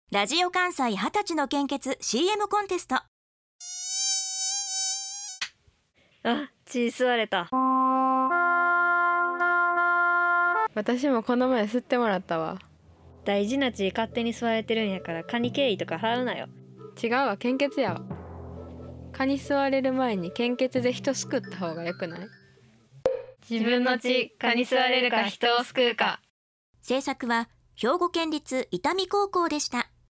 ラジオ関西20歳の献血 CM コンテスト。 血吸われた。 私もこの前吸ってもらったわ。 大事な血勝手に吸われてるんやからカニ経緯とか払うなよ。 違うわ、献血やわ。蚊に吸われる前に献血で人救った方がよくない？ 自分の血、蚊に吸われるか人を救うか。 制作は兵庫県立伊丹高校でした。